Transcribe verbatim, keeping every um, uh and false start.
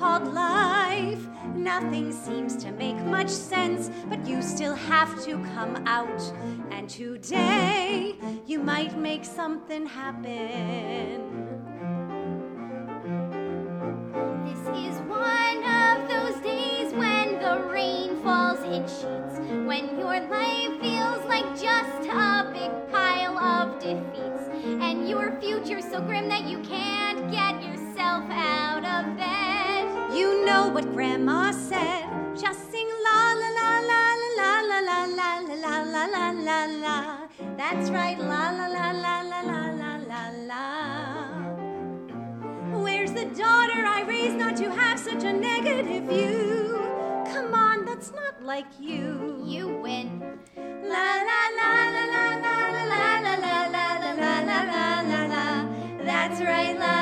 called life. Nothing seems to make much sense, but you still have to come out. And today, you might make something happen. This is one of those days when the rain falls in sheets, when your life feels like just a big pile of defeats, and your future's so grim that you can't get yourself out of bed. You know what Grandma said. Just sing la la la la la la la la la la la la la. That's right, la la la la la la la la la. Where's the daughter I raised not to have such a negative view? Come on, that's not like you. You win. La la la la la la la la la la la la la la la. That's right, la